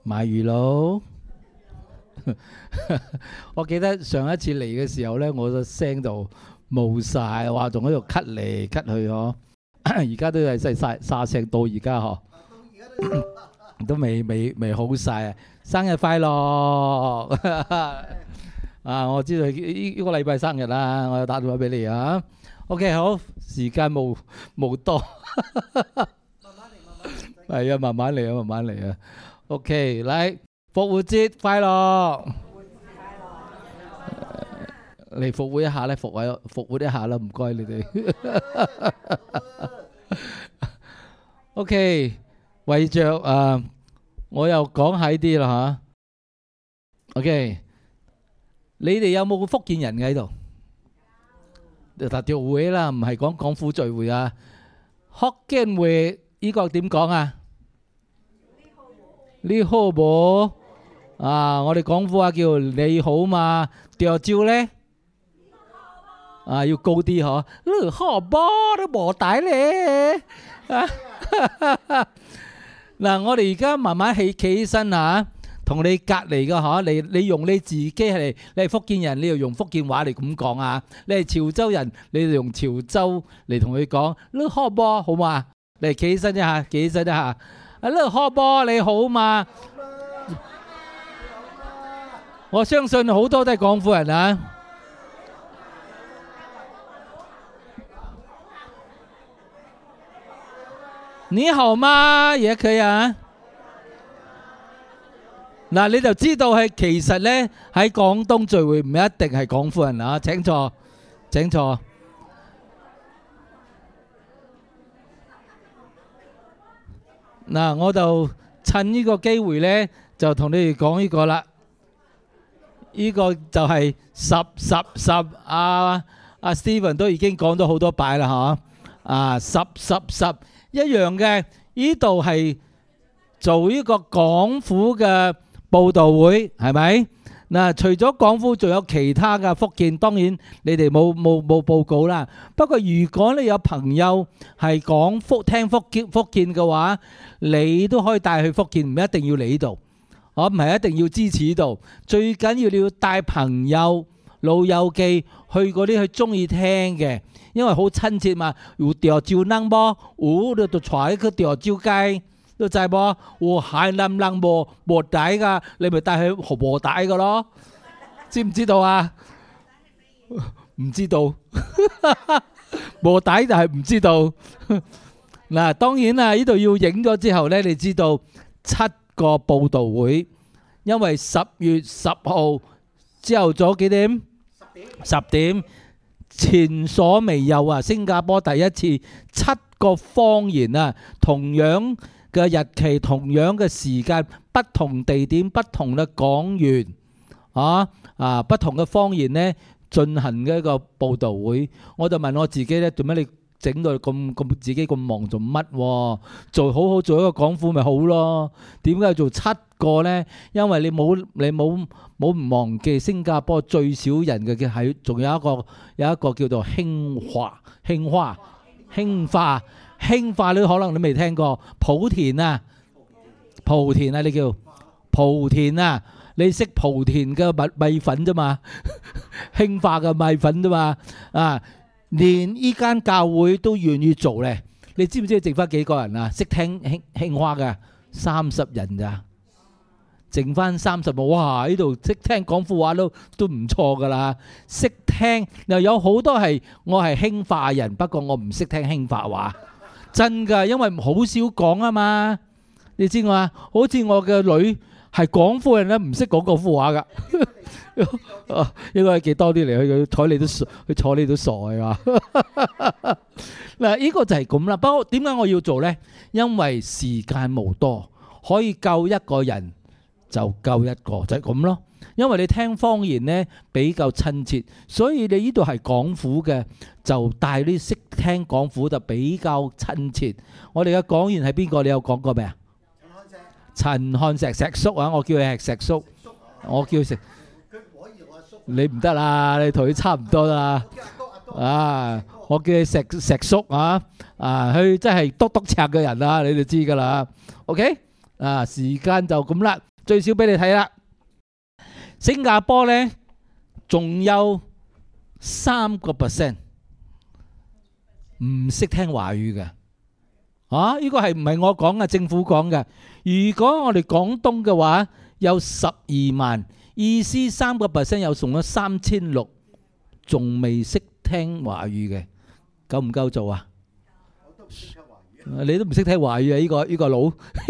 賣魚佬。我記得上一次嚟嘅時候咧，我個聲就冇晒，話仲喺度咳嚟咳去嗬。而家都係細沙聲到而家嗬，都未好晒啊！生日快樂啊！我知道呢個禮拜生日啦，我打電話俾你啊。OK， 好，時間冇多，係啊，慢慢嚟啊，慢慢嚟啊。OK，嚟復活節快樂！嚟復活一下咧，復活一下啦，唔該你哋。OK， 為着我又講喺啲啦嚇。OK， 你哋有冇福建人嘅喺度？條會啦，唔係講廣府聚會啊。福建會呢個點講啊？你好冇啊！我哋廣府話叫你好嘛。條招咧要高啲嗬。你好波都冇底咧。嗱，我哋而家慢慢企起身嚇，同你隔離嘅嗬，你用你自己係你係福建人，你要用福建話嚟咁講啊。你係潮州人，你就用潮州嚟同佢講。你好波好嘛？嚟企起身一下，企起身一下。你好波你好嘛？我相信好多都係廣府人啊。你好嗎？也可以啊。嗱，你就知道係其實咧喺廣東聚會唔一定係廣府人啊。請坐，請坐。嗱，我就趁呢個機會咧，就同你哋講呢個啦。呢個就係10啊Steven 都已經講咗好多擺啦嗬。10一樣嘅，呢度係做呢個廣府嘅佈道會，係咪？嗱，除咗廣府，仲有其他嘅福建，當然你哋冇報告啦。不過如果你有朋友係聽福建嘅話，你都可以帶去福建，唔一定要嚟呢度。我唔係一定要支持呢度，最緊要你要帶朋友老友記去嗰啲佢中意聽嘅，因為好親切嘛。有條蕉能噃，你就坐喺個條蕉街，都就係噃，係能冇帶噶，你咪帶去冇帶噶咯，知唔知道啊？唔知道，冇帶就係唔知道。嗱，當然啦，呢度要影咗之後咧，你知道7個佈道會，因為10月10號朝頭早幾點？10點，前所未有啊！新加坡第一次7個方言啊，同樣嘅日期、同樣嘅時間、不同地點、不同嘅講員不同嘅方言呢進行嘅一個佈道會。我就問我自己呢，做咩你整到咁自己咁忙做乜？做好做一個廣府咪好咯？點解要做7個呢？因為你冇唔忘記新加坡最少人嘅係，仲有一個叫做興化，你可能你未聽過莆田啊，你叫莆田啊，你識莆田嘅米粉啫嘛，興化嘅米粉啫嘛啊！連呢間教會都願意做咧，你知唔知剩翻幾個人啊？識聽興話嘅30人咋，剩翻30個。哇！呢度識聽廣府話都唔錯噶啦，識聽又有好多係我係興化人，不過我唔識聽興化話，真噶，因為好少講啊嘛。你知我啊？好似我嘅女係廣府人咧，唔識講廣府話噶。應該幾多啲嚟去坐你都傻係嘛？嗱，呢個就係咁啦。不過點解我要做呢？因為時間無多，可以救一個人就救一個，就係咁咯。因為你聽方言呢比較親切，所以你呢度係廣府嘅，就帶啲識聽廣府就比較親切。我哋嘅講員係邊個？你有講過未啊？陳漢石石叔啊，我叫佢係石叔，我叫佢食。你唔得啦，你同佢差唔多啦。我叫佢石叔啊，佢真係篤篤赤嘅人啊，你就知噶啦。OK，時間就咁啦。 最少俾你睇啦。新加坡呢仲有3% 唔識聽華語嘅。呢個係唔係我講嘅？政府講嘅。如果我哋廣東嘅話，有12萬，意思3% 又送咗3600，仲未識聽華語嘅，夠唔夠做啊？我都唔識聽華語。你都唔識聽華語啊？呢個佬，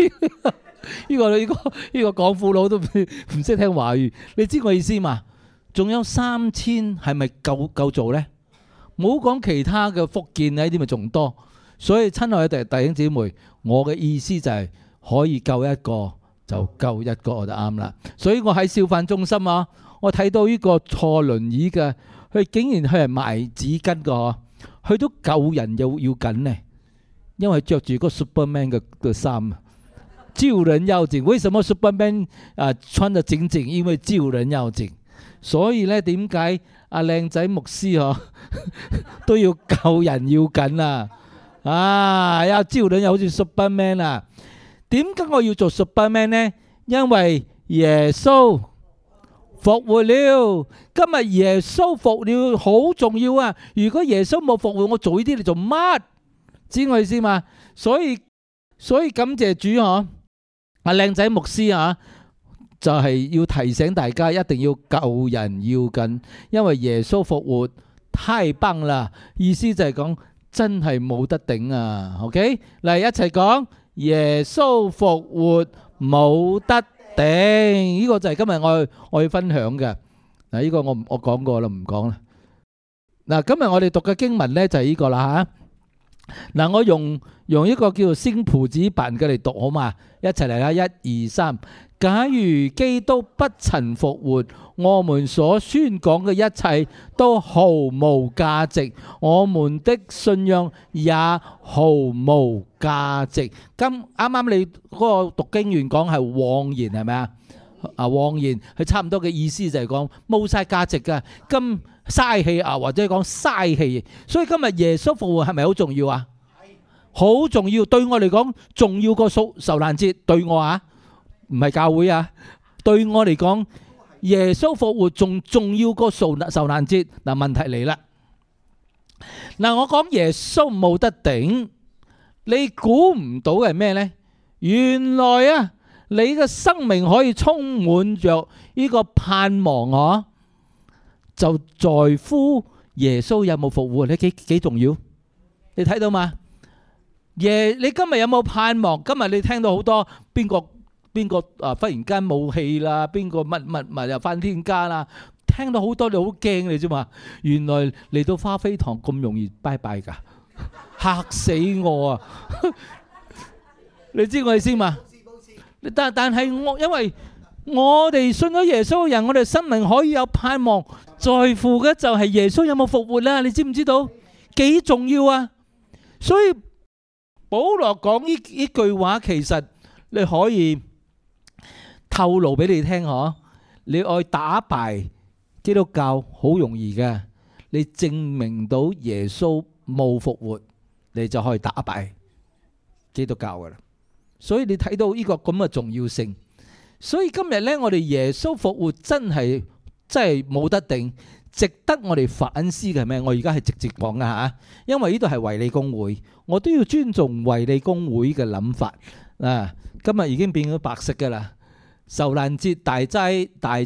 呢個廣府佬都唔識聽華語。你知我意思嘛？仲有3000，係咪夠做呢？冇講其他嘅福建呢啲咪仲多。所以親愛嘅弟兄姊妹，我嘅意思就係可以救一個就救一個就啱啦。所以我喺小販中心啊，我睇到呢個坐輪椅嘅，佢竟然係賣紙巾嘅，佢都救人要緊呢，因為着住個 Superman 嘅衫，救人要緊。為什麼 Superman 穿得整整？因為救人要緊。所以呢，點解阿靚仔牧師都要救人要緊啊？要招人又好似 Superman 啊？點解我要做 Superman 呢？因為耶穌復活了。今日耶穌復活了好重要啊！如果耶穌冇復活，我做呢啲你做乜？知我意思嘛？所以感謝主嗬。阿靚仔牧師就係要提醒大家一定要救人要緊，因為耶穌復活太棒啦！意思就係講。真係冇得頂啊 ！OK， 嚟一齊講耶穌復活冇得頂，呢個就係今日我要分享嘅。嗱，呢個我講過啦，唔講啦。嗱，今日我哋讀嘅經文呢就係呢個啦吓。嗱，我用一個叫做星菩子辦嘅嚟讀好嘛？一齊嚟啦，1、2、3。假如基督不曾復活，我們所宣講嘅一切都毫無價值，我們的信仰也毫無價值。啱你嗰個讀經員講係妄言，係咪啊？妄言，佢差唔多嘅意思就係講冇晒價值㗎，咁嘥氣或者講嘥氣。所以今日耶穌復活係咪好重要啊？好重要，對我嚟講重要過受難節，對我唔係教會對我嚟講，耶穌復活仲重要過受難節。嗱，問題嚟啦。嗱，我講耶穌冇得頂，你估唔到係咩呢？原來你嘅生命可以充滿着呢個盼望就在乎耶穌有冇復活，你幾重要？你睇到嘛？你今日有冇盼望？今日你聽到好多邊個忽然間冇氣啦，邊個乜又返天家啦，聽到好多你好驚你啫嘛。原來嚟到花飛堂咁容易拜拜噶，嚇死我啊！你知我意思嘛？但係因為我哋信咗耶穌嘅人，我哋生命可以有盼望，在乎嘅就係耶穌有冇復活啦。你知唔知道幾重要啊？所以保羅講呢句話，其實你可以透露俾你聽你愛打敗基督教好容易嘅，你證明到耶穌冇復活，你就可以打敗基督教噶啦。所以你睇到呢個咁嘅重要性。所以今日呢，我哋耶穌復活真係冇得頂，值得我哋反思嘅係咩？我而家係直接講噶吓，因為呢度係衛理公會，我都要尊重衛理公會嘅諗法啊。今日已經變咗白色噶啦。受難節大災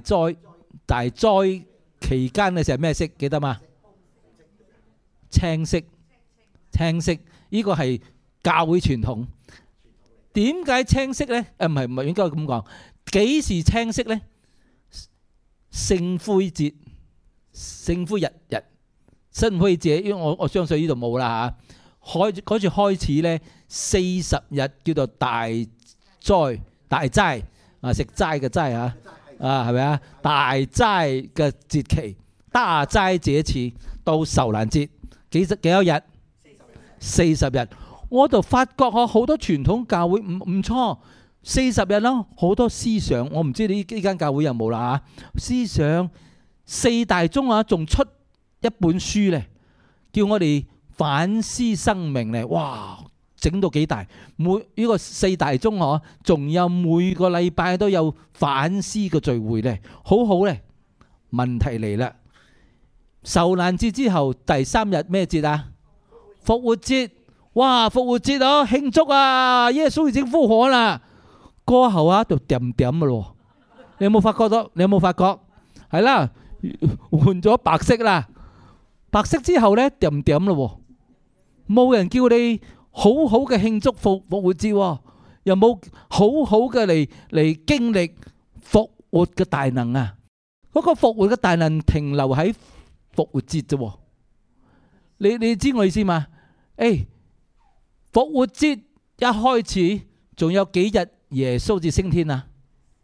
期間嘅時候咩色？記得嘛？青色，呢個係教會傳統。點解青色呢？唔係應該咁講。幾時青色呢？聖灰節、聖灰日、聖灰節，因為我相信呢度冇啦嚇。嗰次開始呢，40日叫做大齋食齋嘅齋嚇，係咪啊？大齋嘅節期，大齋節次到受難節幾多日？40日。我就發覺好多傳統教會唔錯，40日咯，好多思想。我唔知你呢間教會有冇啦嚇。思想4大宗仲出一本書咧，叫我哋反思生命咧。哇， 整到幾大，呢個4大鐘嗬，仲有每個禮拜都有反思嘅聚會咧，好好咧。問題嚟啦，受難節之後第3日咩節啊？復活節。哇！復活節啊，慶祝啊！耶穌已經復活啦。過後啊，就點點嘅咯。你有冇發覺到？你有冇發覺？係啦，換咗白色啦。白色之後咧，點點咯。冇人叫你好好嘅慶祝復活節，又冇好好嘅嚟經歷復活嘅大能啊！嗰個復活嘅大能停留喺復活節啫。你知我意思嘛？誒，復活節一開始仲有幾日耶穌至升天啊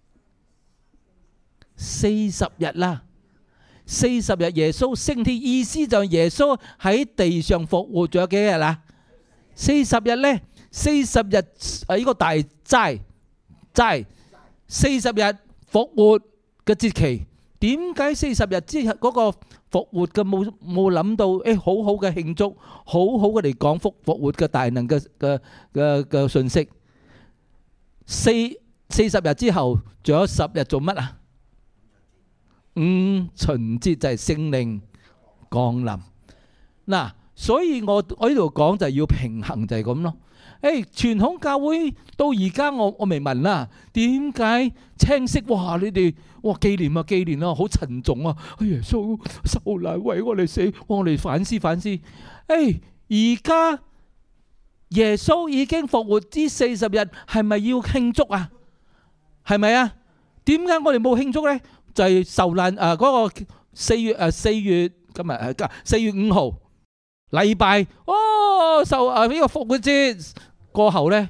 ？40日啦，40日耶穌升天，意思就係耶穌喺地上復活仲有幾日啊？40日咧，40日呢個大齋40日復活嘅節期。點解40日之後嗰個復活嘅冇諗到？好好嘅慶祝，好好嘅嚟講復活嘅大能嘅信息。40日之後，仲有10日做乜啊？五旬節就係聖靈降臨。嗱，所以我呢度講就係要平衡，就係咁咯。傳統教會到而家我未問啦，點解青色？哇！你哋紀念啊，好沉重啊！耶穌受難為我哋死，我哋反思。而家耶穌已經復活之40日，係咪要慶祝啊？係咪啊？點解我哋冇慶祝呢？就係受難嗰個4月今日4月5號禮拜受呢個復活節。過後咧，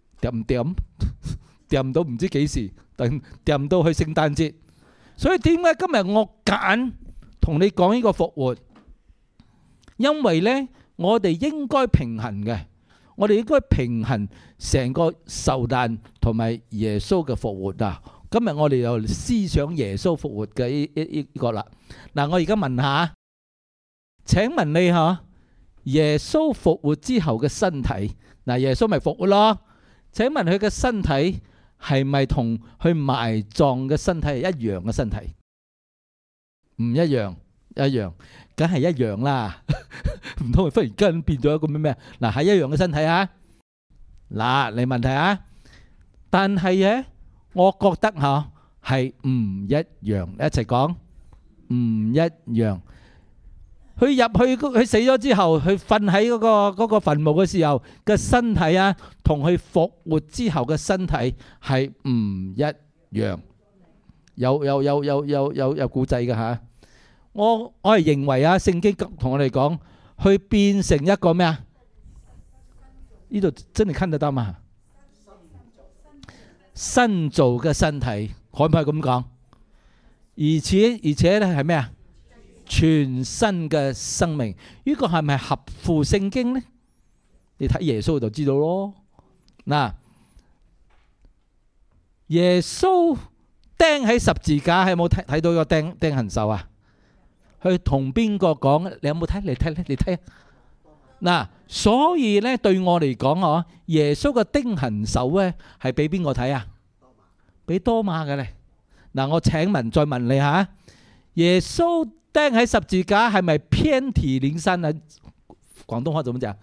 掂到唔知幾時，掂到去聖誕節。所以點解今日我揀同你講呢個復活？因為咧，我哋應該平衡嘅，我哋應該平衡成個受難同埋耶穌嘅復活啊！今日我哋又思想耶穌復活嘅呢個啦。嗱，我而家問下，請問你吓，耶穌復活之後嘅身體？嗱，耶穌咪復活咯？請問佢嘅身體係咪同佢埋葬嘅身體係一樣嘅身體？唔一樣，梗係一樣啦。唔通佢忽然間變咗一個咩？嗱，係一樣嘅身體啊。嗱，你問題啊？但係咧，我覺得吓係唔一樣。一齊講唔一樣。佢入去，佢死咗之後，佢瞓喺嗰個墳墓嘅時候嘅身體啊，同佢復活之後嘅身體係唔一樣。有古仔嘅吓。我係認為啊，聖經同我哋講，佢變成一個咩啊？呢度真係看得到嘛？新造嘅身體，可唔可以咁講？而且咧係咩啊？全新嘅生命，呢個係咪合乎聖經呢？你睇耶穌就知道咯。嗱，耶穌釘喺十字架，係有冇睇到個釘痕手啊？佢同邊個講？你有冇睇？你睇。嗱，所以咧對我嚟講，嗬，耶穌嘅釘痕手咧係俾邊個睇啊？俾多馬嘅咧。嗱，我再問你吓，耶穌釘喺十字架係咪遍體鱗傷啊？廣東話怎麼講？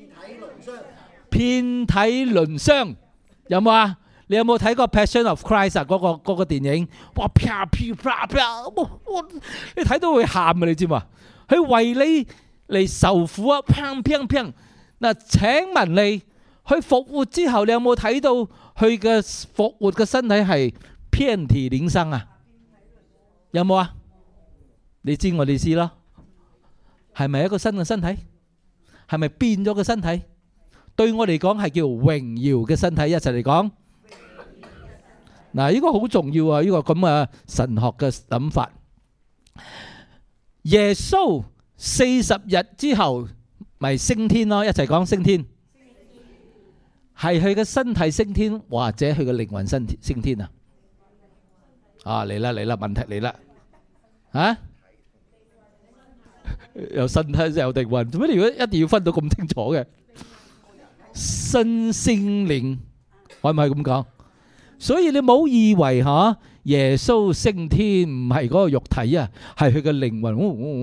遍體鱗傷有冇啊？你有冇睇過《Passion of Christ》啊？嗰個電影，哇啪啪啪啪，你睇到會喊啊！你知嘛？佢為你嚟受苦啊！砰砰砰！嗱，請問你，佢復活之後，你有冇睇到佢嘅復活嘅身體係遍體鱗傷啊？有冇啊？你知我哋知咯，係咪一個新嘅身體？係咪變咗個身體？對我嚟講係叫榮耀嘅身體，一齊嚟講。嗱，呢個好重要啊！呢個咁嘅神學嘅諗法。耶穌40日之後咪升天咯，一齊講升天。係佢嘅身體升天，或者佢嘅靈魂升天啊？啊，嚟啦，問題嚟啦，啊？有身體有靈魂，做咩？如果一定要分到咁清楚嘅？身身心靈，可唔可以咁講？所以你冇以為耶穌升天唔係嗰個肉體啊，係佢嘅靈魂。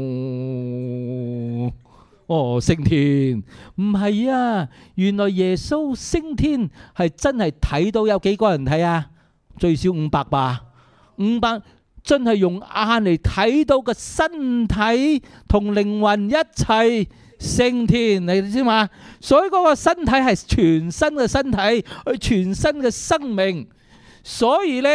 升天唔係啊，原來耶穌升天係真係睇到，有幾個人睇啊？最少500吧，500真係用眼嚟睇到個身體同靈魂一齊升天，你知嘛？所以嗰個身體係全新嘅身體，佢全新嘅生命。所以呢，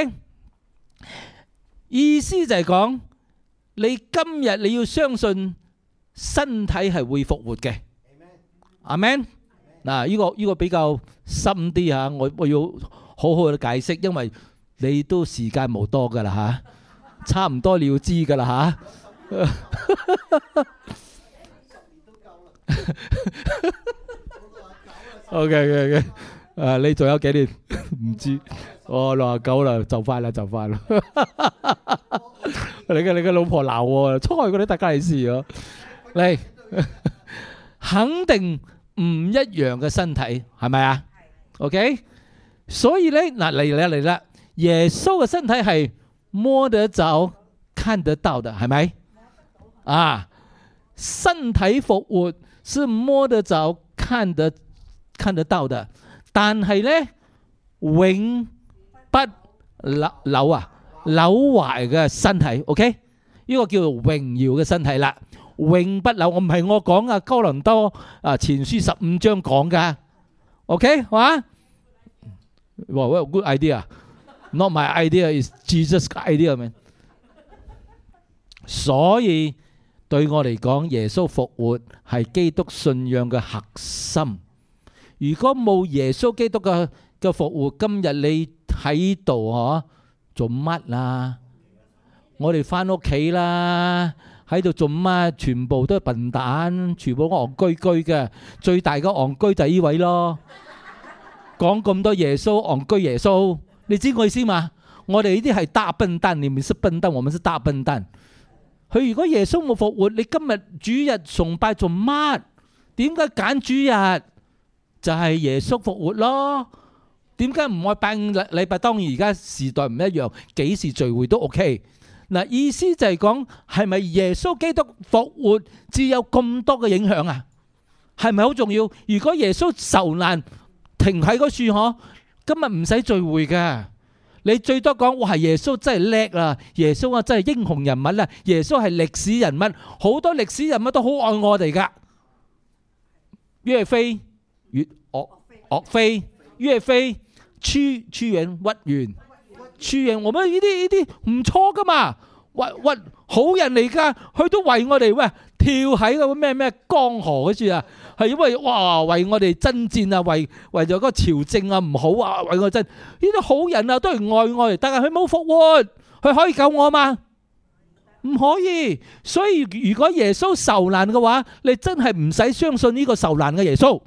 意思就係講，你今日你要相信身體係會復活嘅。阿們。嗱，呢個比較深啲吓，我要好好嘅解釋，因為你都時間冇多噶啦吓，差唔多你要知噶啦吓。OK，你仲有幾年？唔知。69啦，就快啦。你嘅老婆鬧我，初愛嗰啲大家嚟試啊！嚟，肯定唔一樣嘅身體，係咪啊？OK，所以咧，嗱嚟啦，耶穌嘅身體係摸得着、看得到的，係咪？啊，身體復活是摸得着、看得到的，但係咧永不朽壞嘅身體。OK，呢個叫做榮耀嘅身體啦。永不朽，我唔係我講啊，哥林多前書15章講噶。OK， 係嘛？Good idea. Not my idea, is Jesus' idea, man. 所以對我嚟講，耶穌復活係基督信仰嘅核心。如果冇耶穌基督嘅復活，今日你喺度做乜啊？我哋翻屋企啦。喺度做乜？全部都係笨蛋，全部戇居居嘅。最大嘅戇居就係呢位咯。講咁多耶穌，戇居耶穌，你知我意思嘛？我哋呢啲係大笨蛋，你們是笨蛋，我們是大笨蛋。佢如果耶穌冇復活，你今日主日崇拜做乜？點解揀主日？就係耶穌復活咯。點解唔愛拜禮拜？當然而家時代唔一樣，幾時聚會都 OK。嗱，意思就係講，係咪耶穌基督復活至有咁多嘅影響啊？係咪好重要？如果耶穌受難停喺嗰處，今日唔使聚會嘅。你最多講，哇！耶穌真係叻啊！耶穌啊，真係英雄人物啦！耶穌係歷史人物，好多歷史人物都好愛我哋噶。岳飛、岳飛、岳飛、屈原、屈原，我們呢啲唔錯噶嘛，好人嚟噶，佢都為我哋跳喺個咩江河嗰處啊，係因為哇為我哋征戰啊，為咗嗰個朝政啊唔好啊，為我真呢啲好人啊都係愛我哋，但係佢冇復活，佢可以救我嘛？唔可以。所以如果耶穌受難嘅話，你真係唔使相信呢個受難嘅耶穌。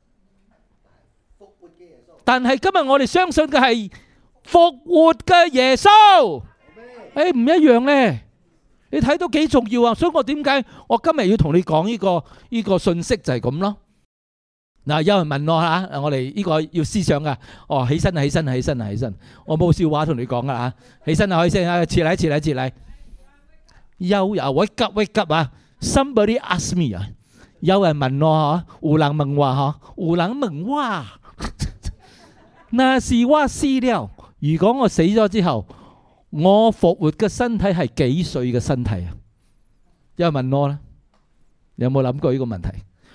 但係今日我哋相信嘅係復活嘅耶穌，唔一樣呢。你睇到幾重要啊！所以我點解我今日要同你講呢個信息就係咁咯。嗱，有人問我吓，我哋呢個要思想噶。起身，我冇笑話同你講噶吓，起身啊，可以先啊，起嚟。wake up 啊 ！Somebody ask me 啊，有人問我胡能問話，那是我死了。如果我死咗之後，我復活嘅身體係幾歲嘅身體啊？有人問我咧，你有冇諗過呢個問題？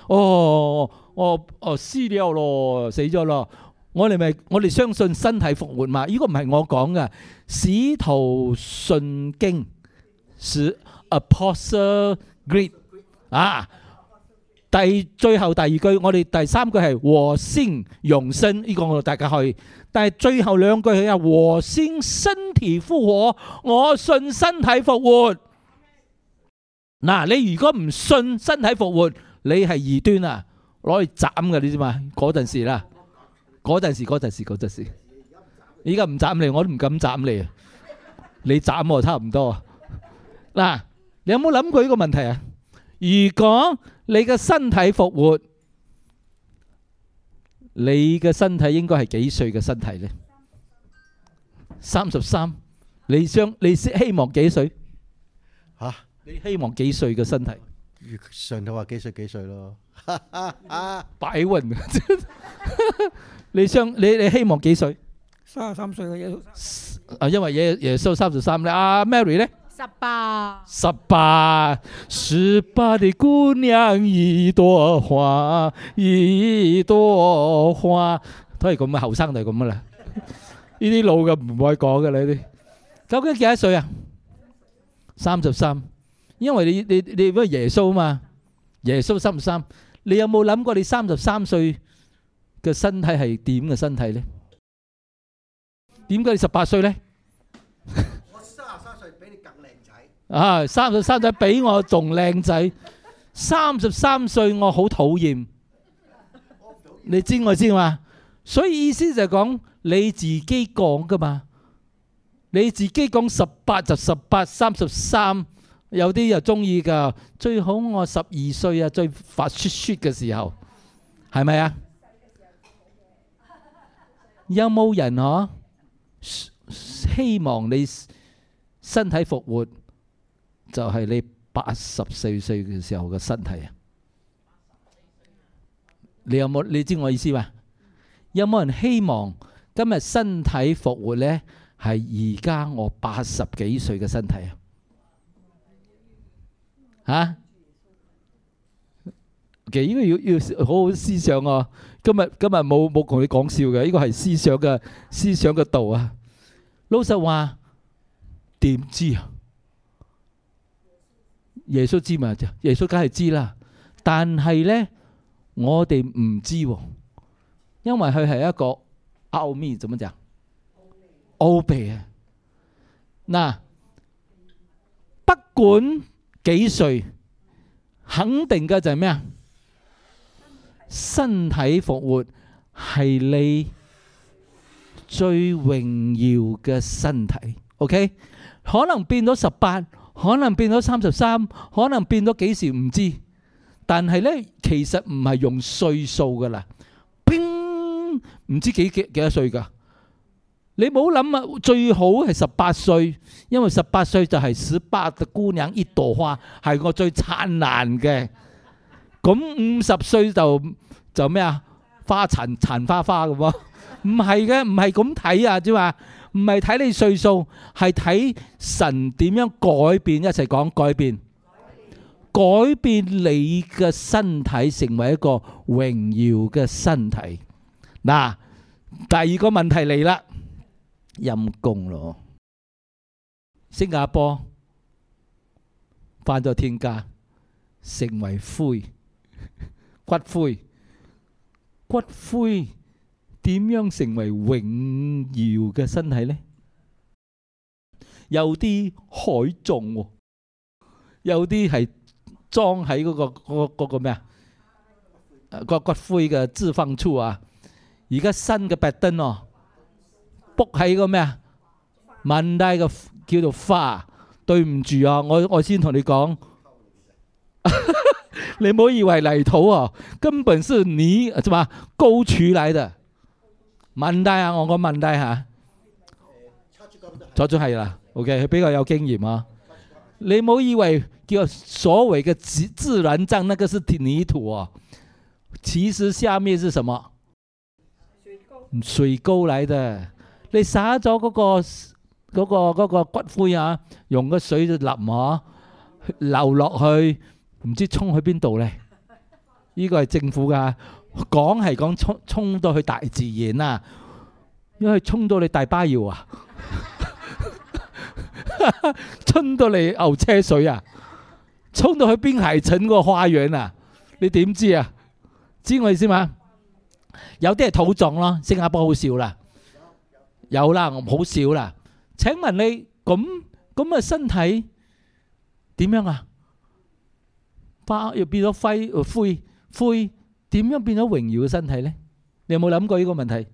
死了咯，死咗咯。我哋相信身體復活嘛？呢個唔係我講嘅，《使徒信經》是 Apostle Creed 啊。最後第二句，我哋第三句係和先永生，呢個我哋大家可以。但係最後兩句係和先身體復活，我信身體復活。嗱，你如果唔信身體復活，你係異端啊，攞去斬嘅，你知嘛？嗰陣時啦，嗰陣時，而家唔斬你，我都唔敢斬你啊！你斬我差唔多。嗱，你有冇諗過呢個問題啊？如果你嘅身體復活， 你嘅身體應該係幾歲嘅身體呢？33，你希望幾歲？ 嚇， 你希望幾歲嘅身體？ 上頭話幾歲咯？ 擺雲，你希望幾歲 33歲嘅耶穌。 因為耶穌33咧。阿 Mary 咧？18的姑娘一朵花，一朵花，都係咁嘅，後生就係咁嘅啦。呢啲老嘅唔可以講嘅啦。呢啲究竟幾多歲啊？33，因為你因為耶穌嘛，耶穌33，你有冇諗過你33歲嘅身體係點嘅身體咧？點解你18歲咧？ 我33歲比你更靚仔。 33歲比我仲靚仔，33歲我好討厭，你知我知嘛？所以意思就係講你自己講噶嘛，你自己講18就18，33有啲又中意噶，最好我12歲啊，最發雪嘅時候，係咪啊？有冇人希望你身體復活？就係你84歲嘅時候嘅身體啊！你有冇？你知我意思嘛？有冇人希望今日身體復活呢？係而家我80幾歲嘅身體啊！其實呢個要好好思想啊！今日冇同你講笑嘅，呢個係思想嘅道啊！老實話，點知啊？耶穌知嘛？耶穌梗係知啦，但係呢，我哋唔知，因為佢係一個奧秘，怎麼講？奧秘啊！嗱，不管幾歲，肯定嘅就係咩啊？身體復活係你最榮耀嘅身體。OK， 可能變咗18。可能變咗33，可能變咗幾時唔知，但係呢，其實唔係用歲數噶啦，唔知幾多歲噶。你冇諗啊，最好係18歲，因為18歲就係18的姑娘一朵花，係我最燦爛嘅。咁50歲就咩啊？花殘花咁喎，唔係嘅，唔係咁睇啊，知嘛？唔係睇你歲數，係睇神點樣改變，一齊講改變你嘅身體成為一個榮耀嘅身體。嗱，第二個問題嚟啦，陰公咯，新加坡返咗天家，成為骨灰。點樣成為榮耀嘅身體呢？有啲海葬，有啲係裝喺嗰個咩啊？個骨灰嘅置放處啊！而家新嘅白燈卜喺個咩啊？問題嘅叫做花。對唔住啊，我先同你講，你唔好以為泥土啊，根本是泥，係嘛？溝渠嚟嘅。問題啊，我個問題嚇，左中係啦 ，OK，佢比較有經驗啊。你唔好以為叫所謂嘅自然葬，那個是泥土啊，其實下面是什麼？水溝嚟的。你灑咗嗰個骨灰啊，用個水就淋流落去，唔知沖去邊度咧？呢個係政府噶。講係講沖到去大自然啊，因為沖到你大巴窑啊，沖到你牛車水啊，沖到去邊海城個花園啊，你點知啊？知我意思嘛？有啲係土葬咯，新加坡好少啦，有啦，好少啦。請問你咁嘅身體點樣啊？花又變咗灰。點樣變咗榮耀嘅身體呢？你有冇諗過呢個問題？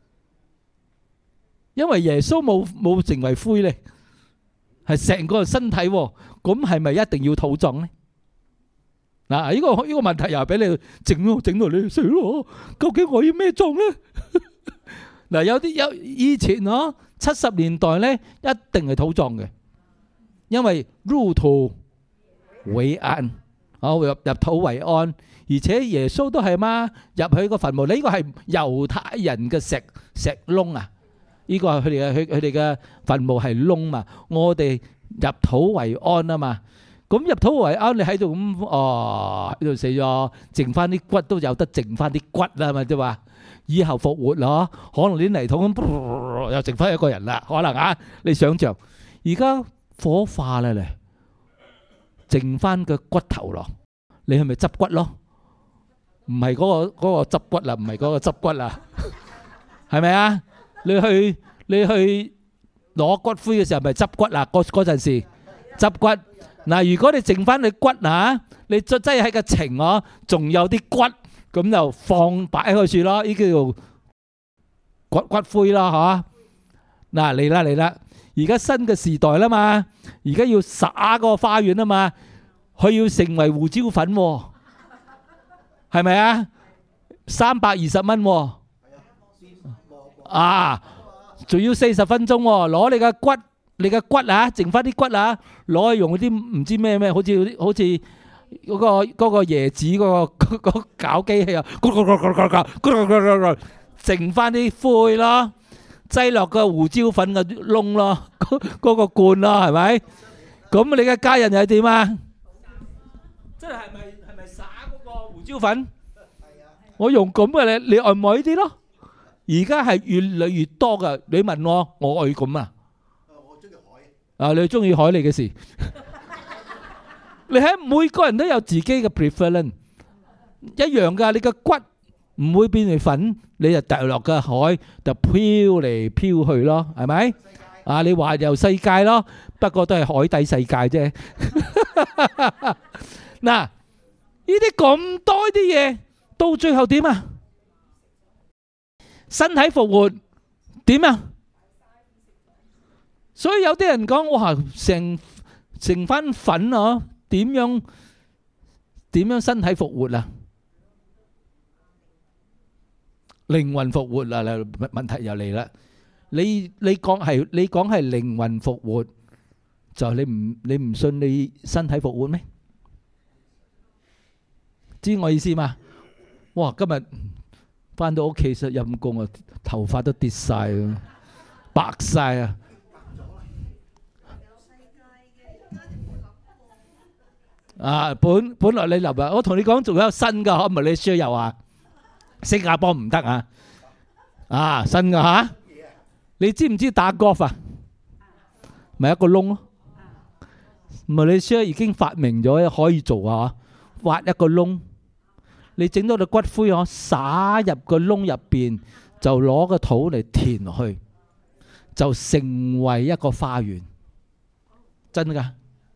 因為耶穌冇成為灰咧，係成個身體喎，咁係咪一定要土葬呢？ 嗱，呢個問題又係俾你整到你死咯。究竟我要咩葬咧？嗱，有以前70年代咧，一定係土葬嘅，因為入土為安，入土為安，而且耶穌都係嘛，入去個墳墓，呢個係猶太人嘅石窿啊，呢個係佢哋嘅墳墓係窿嘛，我哋入土為安啊嘛。咁入土為安，你喺度咁呢度死咗，剩翻啲骨都有得剩翻啲骨啦嘛，即係話以後復活咯，可能啲泥土咁又剩翻一個人啦，可能啊，你想象而家火化啦咧，剩翻個骨頭咯，你係咪執骨咯？唔係嗰個執骨啦，唔係嗰個執骨啦，係咪啊？你去攞骨灰嘅時候，咪執骨啦？嗰陣時執骨。嗱，如果你剩翻你骨啊，你擠喺個情仲有啲骨，咁就放擺喺處咯，呢叫做骨灰啦，嚇。嗱，嚟啦，而家新嘅時代啦嘛，而家要撒個花園啊嘛，佢要成為胡椒粉喎，係咪啊？320蚊喎，仲要40分鐘喎，攞你嘅骨。你嘅骨啊，剩翻啲骨啊，攞去用嗰啲唔知咩，好似嗰個椰子嗰個攪機器啊，剩翻啲灰咯，擠落個胡椒粉嘅窿咯，嗰個罐咯，係咪？咁你嘅家人又係點啊？即係咪灑嗰個胡椒粉？我用咁嘅你愛唔愛啲咯？而家係越嚟越多噶，你問我愛咁啊？你中意海你嘅事，你喺每個人都有自己嘅 preference， 一樣噶。你嘅骨唔會變成粉，你就掉落個海就飄嚟飄去咯，係咪？你話遊世界咯，不過都係海底世界啫。嗱，呢啲咁多啲嘢，到最後點啊？身體復活點啊？所以有啲人講，哇，成翻粉啊，點樣身體復活啊？靈魂復活啦，問題又嚟啦。你講係靈魂復活，就你唔信你身體復活咩？知我意思嘛？哇，今日翻到屋企實陰公啊，頭髮都跌晒，白晒啊！本來你留啊，我同你講仲有新噶，唔係你 share 又話新加坡唔得啊，新噶吓，你知唔知打 golf 啊？咪一個窿咯，唔係你 share 已經發明咗可以做啊，挖一個窿，你整到個骨灰灑入個窿入邊，就攞個土嚟填落去，就成為一個花園，真噶。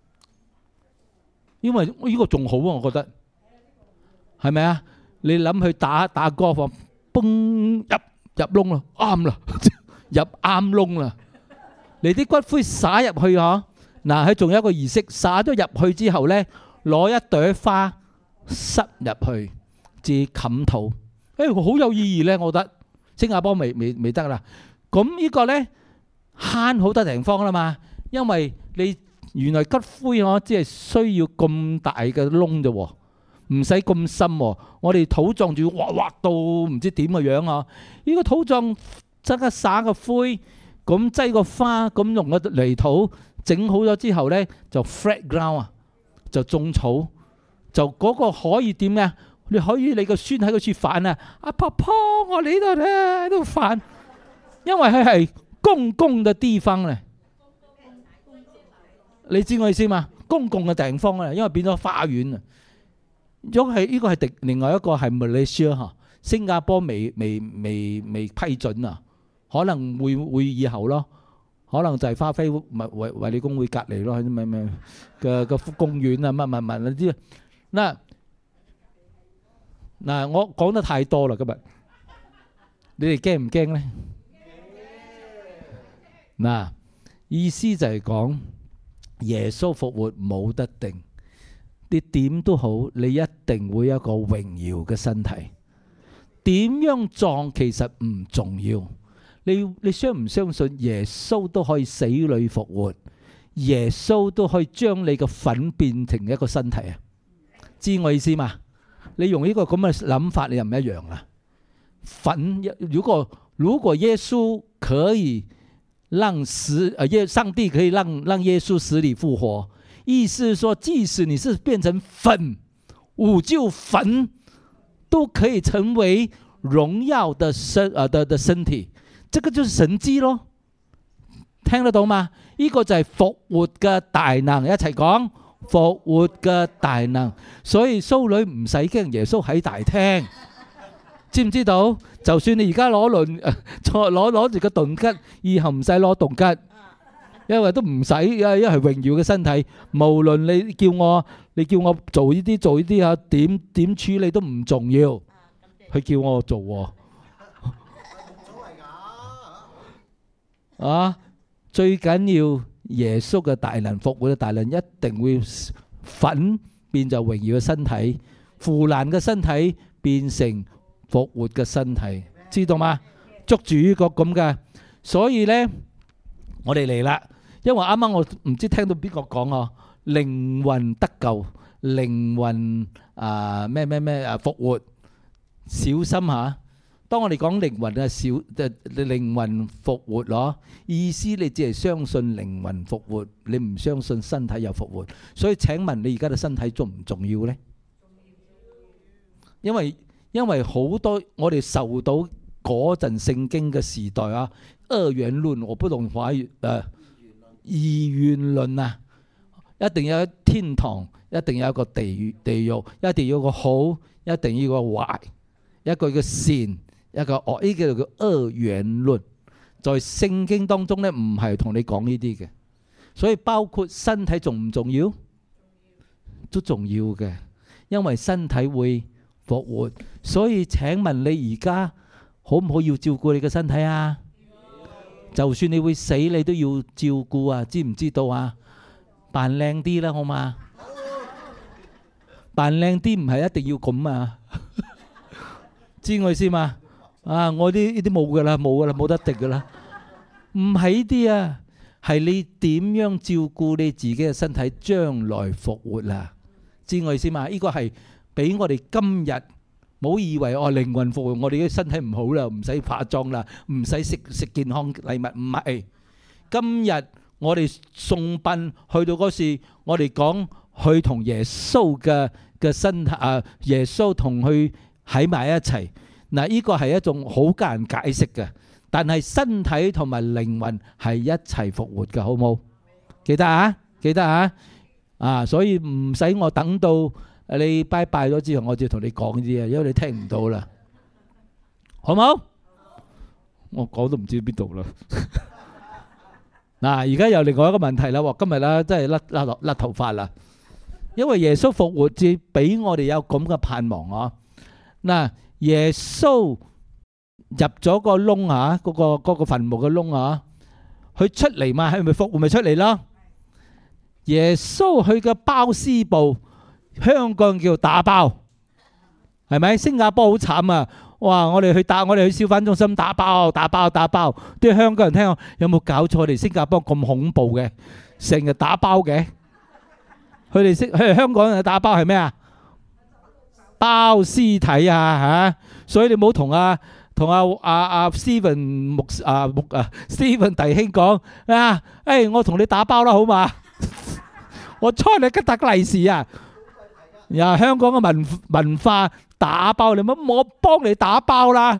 因為呢個仲好啊，我覺得係咪啊？你諗去打歌房，崩入窿啦，啱啦，入啱窿啦。你啲骨灰灑入去嗱，佢仲有一個儀式，灑咗入去之後咧，攞一朵花塞入去，至冚土。好有意義咧，我覺得。新加坡未得啦。咁呢個咧慳好多地方啦嘛，因為你。原來骨灰只係需要咁大嘅窿啫，唔使咁深。我哋土葬仲要挖到唔知點嘅樣啊！呢個土葬即刻灑個灰，咁擠個花，咁用個泥土整好咗之後咧，就 flat ground 啊，就種草，就嗰個可以點嘅？你可以你個孫喺嗰處反啊！阿婆婆，我呢度咧喺度反，因為佢係公共嘅地方咧。你知我意思嘛？公共嘅地方啊，因為變咗花園啊。如果係呢個係另外一個係 Malaysia 嚇，新加坡未批准啊，可能會以後咯，可能就係花輝維理公會隔離咯，咪嘅公園啊，乜你知嗱，我講得太多啦今日，你哋驚唔驚咧？嗱，意思就係講。耶穌復活冇得定， 你點都好，你一定會有一個榮耀嘅身體。點樣撞其實唔重要，你相唔相信耶穌都可以死裏復活？耶穌都可以將你嘅粉變成一個身體啊！知我意思嘛？你用呢個咁嘅諗法，你又唔一樣啦。粉，如果耶穌可以讓上帝可以讓耶穌死裏復活，意思是說，即使你是變成粉，五舊粉都可以成為榮耀的身體，這個就是神蹟咯。聽得到嗎？呢個就係復活嘅大能，一齊講復活嘅大能。所以修女唔使驚耶穌喺大廳，知唔知道？就算你而家攞住個鈍吉，以後唔使攞鈍吉，因為都唔使，因為係榮耀嘅身體。無論你叫我做呢啲啊，點處理都唔重要，佢叫我做喎。啊！最緊要耶穌嘅大能，復活嘅大能，一定會粉變就榮耀嘅身體，腐爛嘅身體變成復活嘅身體，知道嗎？捉住呢個咁嘅，所以呢，我哋嚟啦。因為啱啱我唔知聽到邊個講啊，靈魂得救，靈魂復活，小心吓。當我哋講靈魂啊，靈魂復活咯，意思你只係相信靈魂復活，你唔相信身體有復活。所以請問你而家嘅身體重唔重要呢？因為好多我哋受到嗰陣聖經嘅時代啊，二元論，我不懂華語二元論啊，一定有天堂，一定有一個地獄，一定要個好，一定要個壞，一個叫善，一個惡，呢個叫二元論。在聖經當中咧，唔係同你講呢啲嘅，所以包括身體重唔重要？都重要嘅，因為身體會復活。所以請問你而家好唔好要照顧你嘅身體啊？就算你會死，你都要照顧啊，知唔知道啊？扮靚啲啦，好嘛？扮靚啲唔係一定要咁啊，知我意思嘛？啊，我啲呢啲冇噶啦，冇得敵噶啦。唔係呢啲啊，係你點樣照顧你自己嘅身體，將來復活啦。知我意思嘛？呢個係俾我哋今日。唔好以為靈魂復活，我哋啲身體唔好啦，唔使化妝啦，唔使食健康禮物，唔係。今日我哋送殯去到嗰時，我哋講去同耶穌嘅身體耶穌同佢喺埋一齊。嗱，呢個係一種好艱難解釋嘅，但係身體同埋靈魂係一齊復活嘅，好冇？記得啊！所以唔使我等到。你拜拜咗之後，我就同你講呢啲啊，因為你聽唔到啦，好冇？我講都唔知邊度啦。嗱，而家有另外一個問題啦，今日啦真係甩頭髮啦，因為耶穌復活至俾我哋有咁嘅盼望啊。嗱，耶穌入咗個窿啊，嗰個墳墓嘅窿啊，佢出嚟嘛，係咪復活咪出嚟咯？耶穌去嘅包屍布。香港叫打包，係咪？新加坡好慘啊！哇！我哋去小販中心打包，啲香港人聽有冇搞錯？我哋新加坡咁恐怖嘅，成日打包嘅。佢哋香港人打包係咩啊？包屍體啊嚇！所以你唔好同阿 Steven Steven 弟兄講啊！我同你打包啦，好嘛？我猜你吉特利是啊！香港嘅文化打包，你乜我幫你打包啦，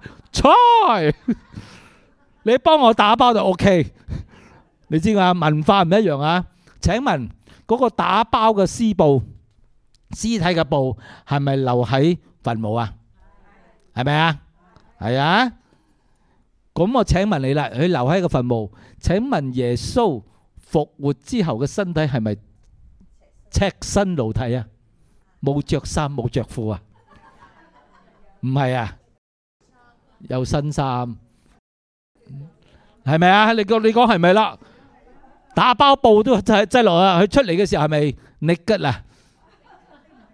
你幫我打包就 OK。你知嘛？文化唔一樣啊。請問嗰個打包嘅屍體嘅布係咪留喺墳墓啊？係咪啊？係啊。咁我請問你啦，佢留喺個墳墓，請問耶穌復活之後嘅身體係咪赤身露體啊？冇着衫冇着褲啊？唔係啊，有新衫，係咪啊？你講係咪啦？打包布都擠落啊！佢出嚟嘅時候係咪 naked啊？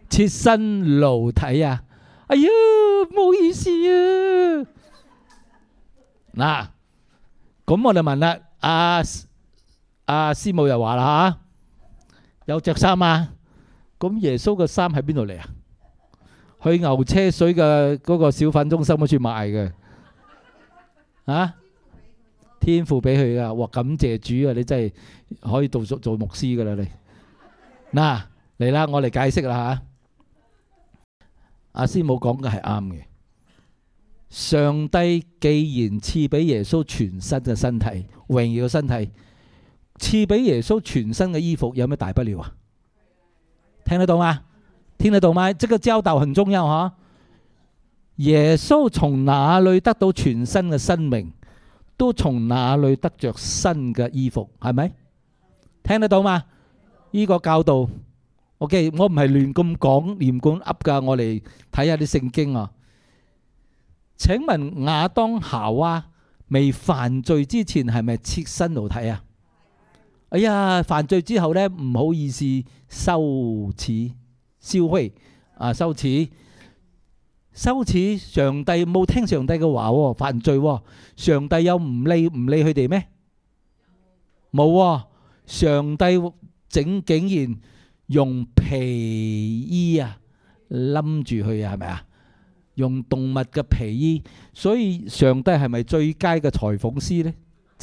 切身露體啊！哎呀，唔好意思啊！嗱，咁我就問啦，阿師母又話啦嚇，有着衫啊？咁耶穌嘅衫喺邊度嚟啊？去牛車水嘅嗰個小販中心嗰處買嘅，啊？天父俾佢噶，哇！感謝主啊！你真係可以做牧師噶啦你。嗱，嚟啦，我嚟解釋啦嚇。阿師母講嘅係啱嘅。上帝既然賜俾耶穌全新嘅身體，榮耀嘅身體，賜俾耶穌全新嘅衣服，有咩大不了啊？聽得到嗎？聽得到嗎？這個教導很重要嚇。耶穌從哪裏得到全新嘅生命，都從哪裏得着新嘅衣服，係咪？聽得到嗎？呢個教導，OK，我唔係亂咁講、亂咁噏噶，我嚟睇下啲聖經啊。請問亞當夏娃未犯罪之前係咪切身露體啊？哎呀，犯罪之後呢，唔好意思，羞恥，羞愧啊，羞恥。羞恥，上帝冇聽上帝嘅話喎，犯罪喎，上帝有唔理佢哋咩？冇喎，上帝竟然用皮衣啊冧住佢啊，係咪啊？用動物嘅皮衣，所以上帝係咪最佳嘅裁縫師呢？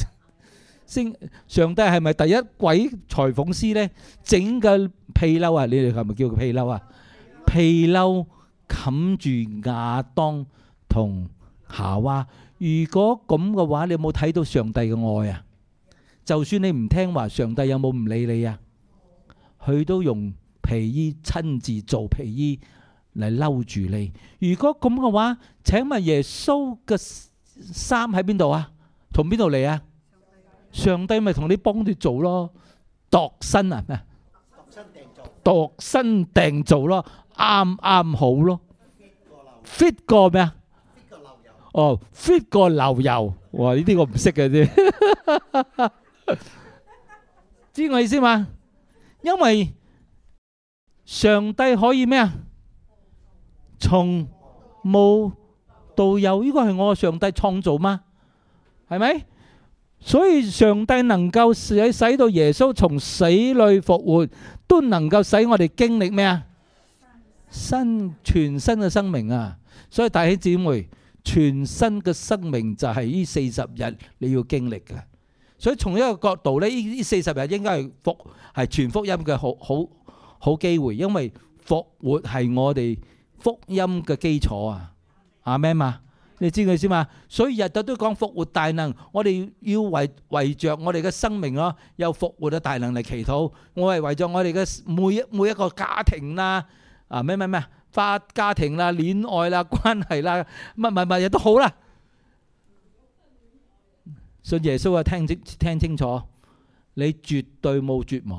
上帝係咪第一位裁縫師呢？整個皮褸啊，你哋係咪叫佢皮褸啊？皮褸冚住亞當同夏娃。如果咁嘅話，你有冇睇到上帝嘅愛啊？就算你唔聽話，上帝有冇唔理你啊？佢都用皮衣親自做皮衣嚟嬲住你。如果咁嘅話，請問耶穌嘅衫喺邊度啊？同邊度嚟啊？上帝咪同你幫佢做咯，度身啊咩？度身訂造咯，啱啱好咯。fit 過咩啊？哦 ，fit 過流油。哇！呢啲我唔識嘅啫。知我意思嘛？因為上帝可以咩啊？從無到有，呢個係我上帝創造嗎？係咪？所以上帝能夠使到耶穌從死裏復活，都能夠使我哋經歷咩啊？全新嘅生命啊！所以弟兄姊妹，全新嘅生命就係呢40日你要經歷嘅。所以從一個角度呢，呢40日應該係傳福音嘅好機會，因為復活係我哋福音嘅基礎啊！阿們嘛，你知佢先嘛？所以日日都講復活大能，我哋要為着我哋嘅生命咯，有復活嘅大能嚟祈禱。我係為咗我哋嘅每一個家庭啦，花家庭啦、戀愛啦、關係啦，乜嘢都好啦。信耶穌啊，聽清楚，你絕對冇絕望。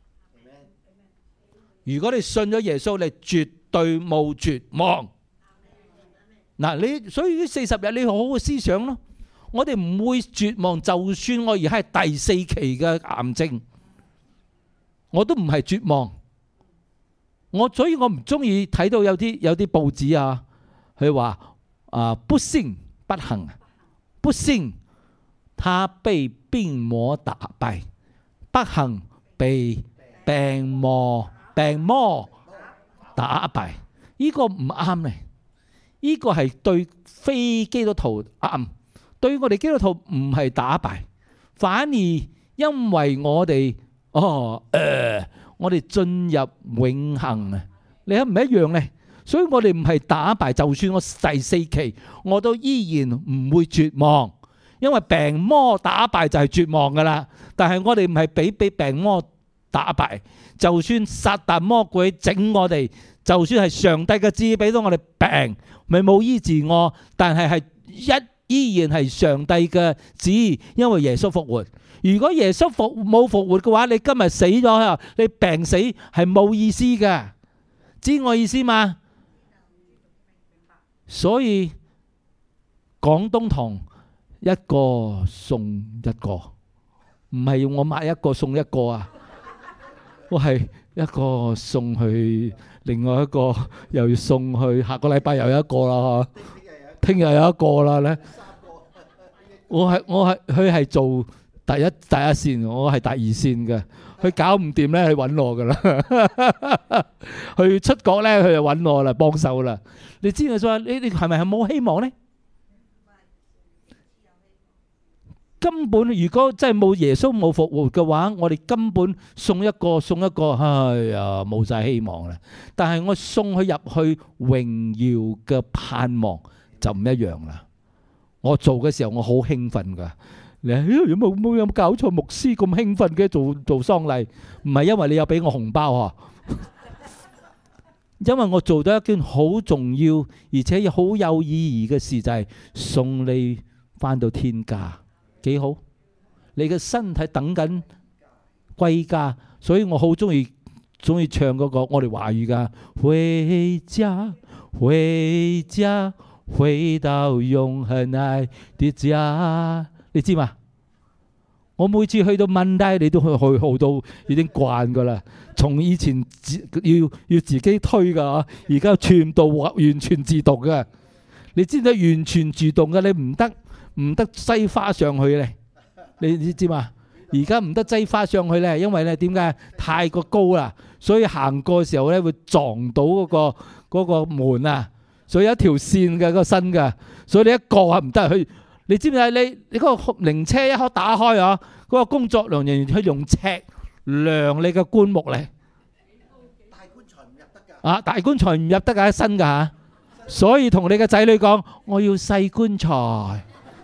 如果你信咗耶穌，你絕對冇絕望。嗱，所以呢40日你好好思想咯。我哋唔會絕望，就算我而家係第4期嘅癌症，我都唔係絕望。所以我唔中意睇到有啲報紙啊，佢話不幸，不幸，他被病魔打敗，不幸被病魔打敗。呢個唔啱咧，呢個係對非基督徒啱，對我哋基督徒唔係打敗，反而因為我哋我哋進入永恆啊！你睇唔一樣咧，所以我哋唔係打敗，就算我第4期，我都依然唔會絕望，因為病魔打敗就係絕望噶啦。但係我哋唔係俾病魔打敗，就算撒旦魔鬼整我哋，就算係上帝嘅旨意俾到我哋病，咪冇醫治我，但係依然係上帝嘅旨意，因為耶穌復活。如果耶穌冇復活嘅話，你今日死咗，你病死係冇意思嘅，知我意思嘛？所以廣東堂一個送一個，唔係要我買一個送一個啊！ 我係一個送去，另外一個又要送去，下個禮拜又有一個啦，聽日有一個啦咧。佢係做第一線，我係第二線嘅。佢搞唔掂咧，佢揾我噶啦。佢出國咧，佢就揾我啦，幫手啦。你知佢話你係咪冇希望咧？根本如果真係冇耶穌冇復活嘅話，我哋根本送一個，哎呀冇晒希望啦。但係我送佢入去榮耀嘅盼望就唔一樣啦。我做嘅時候我好興奮噶。你有冇搞錯？牧師咁興奮嘅做喪禮，唔係因為你有俾我紅包啊，因為我做到一件好重要而且好有意義嘅事，就係送你翻到天家。幾好，你嘅身體等緊歸家，所以我好中意唱嗰個我哋華語噶，回家回家回到永恆愛的家，你知嘛？我每次去到問題，你都去好到已經慣噶啦，從以前要自己推噶，而家全部完全自動嘅。你知唔知完全自動嘅？你唔得擠花上去咧，你知嘛？而家唔得擠花上去咧，因為咧點解？太過高啦，所以行過嘅時候咧會撞到嗰個門啊，所以有一條線嘅個身嘅，所以你一過啊唔得去。你知唔知你嗰個靈車一開打開啊，嗰個工作量人員去用尺量你嘅棺木咧， 大棺材唔入得㗎。 啊，大棺材唔入得㗎，新㗎嚇，所以同你嘅仔女講，我要細棺材。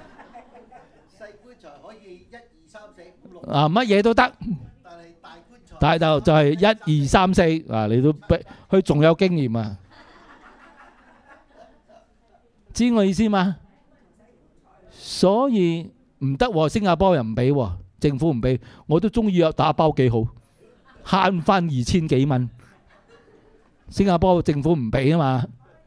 啊，乜嘢都得， 但係大棺材， 但係就係1、2、3、4啊！你都佢仲有經驗啊，知我意思嘛？所以唔得喎，新加坡人唔俾喎，政府唔俾，我都中意有打包幾好，慳翻2000幾蚊。新加坡政府唔俾啊嘛，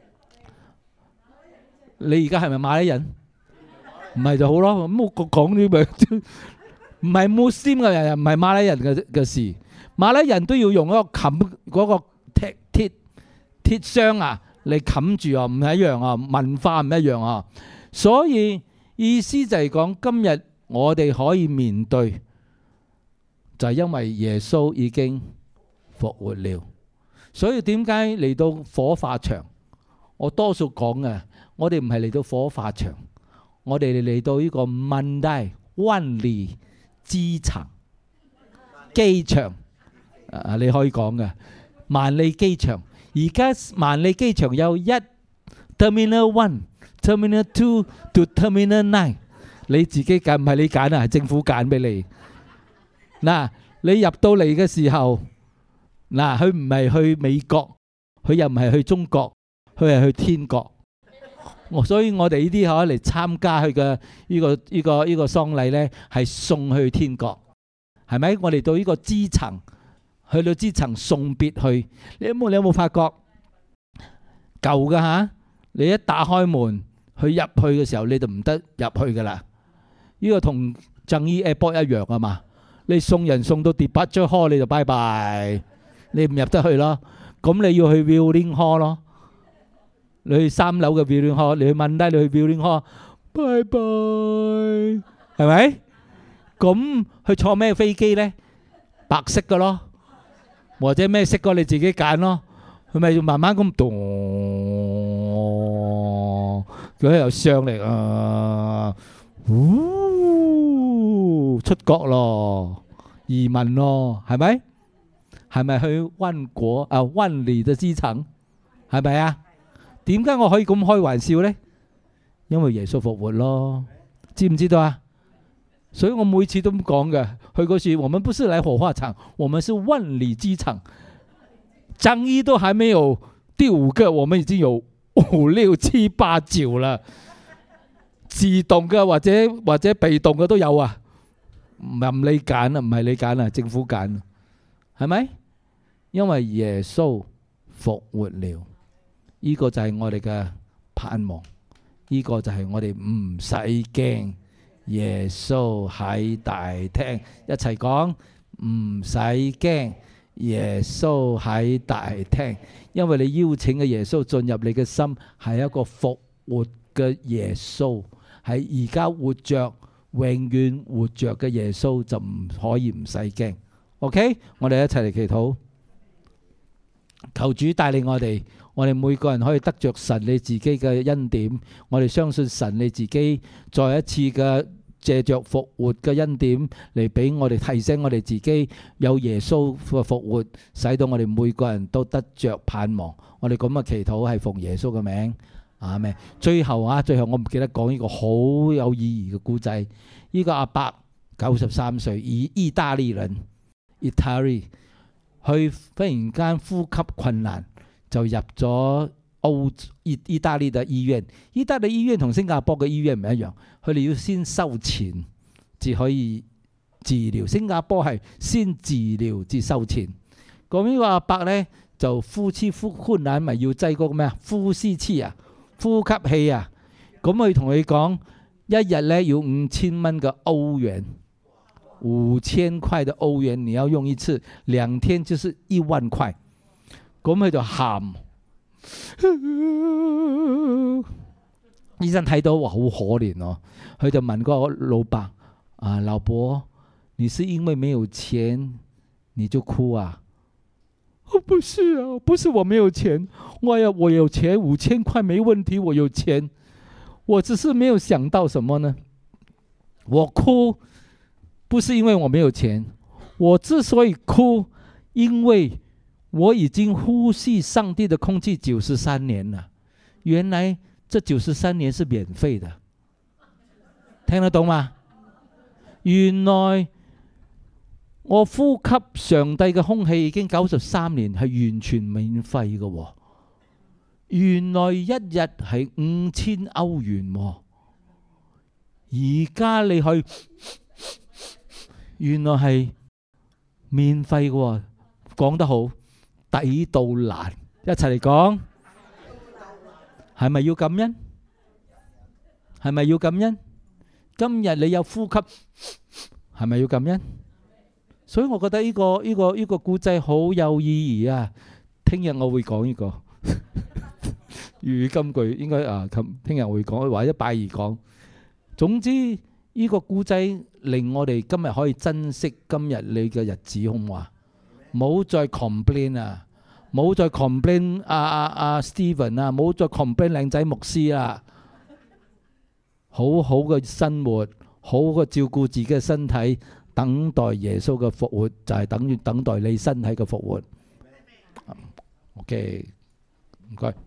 你而家係咪馬來人？唔係就好咯，咁我講啲咪。唔係穆斯林嘅人，唔係馬來人嘅事。馬來人都要用一個冚嗰個鐵箱啊嚟冚住啊，唔係一樣啊，文化唔一樣啊。所以意思就係講，今日我哋可以面對，就係因為耶穌已經復活了。所以點解嚟到火化場？我多數講嘅，我哋唔係嚟到火化場，我哋嚟到呢個問題萬里機場，機場啊，你可以講嘅萬里機場。而家萬里機場有Terminal 1、Terminal 2 to Terminal 9，你自己揀，唔係你揀啊，係政府揀俾你。嗱，你入到嚟嘅時候，嗱，佢唔係去美國，佢又唔係去中國，佢係去天國。所以我哋呢啲可嚟參加佢嘅呢個喪禮咧，係送去天國，係咪？我哋到呢個支層，去到支層送別去。你有冇發覺舊噶吓？你一打開門去入去嘅時候，你就唔得入去噶啦。呢個同贈衣 airport 一樣啊嘛。你送人送到 departure hall 你就拜拜，你唔入得去咯。咁你要去 viewing hall 咯。你去3樓嘅 viewing hall，你去問低你去 viewing hall，拜拜，係咪？咁去坐咩飛機咧？白色嘅咯，或者咩色嘅你自己揀咯。佢咪要慢慢咁動，佢又上嚟啊，出國咯，移民咯，係咪？係咪去萬里嘅機場？係咪啊？點解我可以咁開玩笑呢？因為耶穌復活咯，知唔知道啊？所以我每次都咁講嘅。去嗰時，我們不是來火化場，我們是萬里機場。張一都還沒有第5個，我們已經有5、6、7、8、9啦。自動嘅或者被動嘅都有啊。唔係你揀啊，唔係你揀啊，政府揀，係咪？因為耶穌復活了。呢個就係我哋嘅盼望，呢個就係我哋唔使驚。耶穌喺大廳，一齊講唔使驚。 耶穌喺大廳，因為你邀請嘅耶穌進入你嘅心，係一個復活嘅耶穌，係而家活着、永遠活着嘅耶穌，就唔可以唔使驚。OK， 我哋一齊嚟祈禱，求主帶領我哋每個人可以得着神你自己嘅恩典。我哋相信神你自己再一次嘅借着復活嘅恩典嚟俾我哋提醒我哋自己有耶穌嘅復活，使到我哋每個人都得着盼望。我哋咁嘅祈禱係奉耶穌嘅名，阿們。最後我唔記得講呢個好有意義嘅故仔。呢個阿伯93歲，意大利人，Italy，佢忽然間呼吸困難，就入咗意大利嘅醫院。意大利醫院同新加坡嘅醫院唔一樣，佢哋要先收錢至可以治療。新加坡係先治療至收錢。咁呢個阿伯呢，就呼吸困難，咪要擠嗰個咩啊？呼吸器啊，呼吸器啊。咁佢同佢講，一日呢要5000蚊嘅歐元，5000塊嘅歐元，你要用一次，2天就是1萬塊。咁佢就喊，醫生睇到話好可憐哦，佢就問個老伯：啊，老伯，你是因為沒有錢你就哭啊？不是啊，不是我沒有錢，我有錢，5000塊沒問題，我有錢，我只是沒有想到什麼呢？我哭不是因為我沒有錢，我之所以哭，因為我已經呼吸上帝的空氣93年了，原來這93年是免費的，聽得懂嗎？原來我呼吸上帝嘅空氣已經93年係完全免費嘅，原來一日係5000歐元，而家你去原來係免費嘅，講得好。抵到爛，一齊嚟講，係咪要感恩？係咪要感恩？今日你有呼吸，係咪要感恩？所以我覺得呢個故仔好有意義啊！聽日我會講呢個粵語金句，應該聽日會講，或者拜二講。總之呢個故仔令我哋今日可以珍惜今日你嘅日子，好唔好啊？唔好再 complain 啊！唔好再 complain 阿 Steven 啊！唔好再 complain 靚仔牧師啊！好好嘅生活，好嘅照顧自己嘅身體，等待耶穌嘅復活，就係等於等待你身體嘅復活。OK，唔該。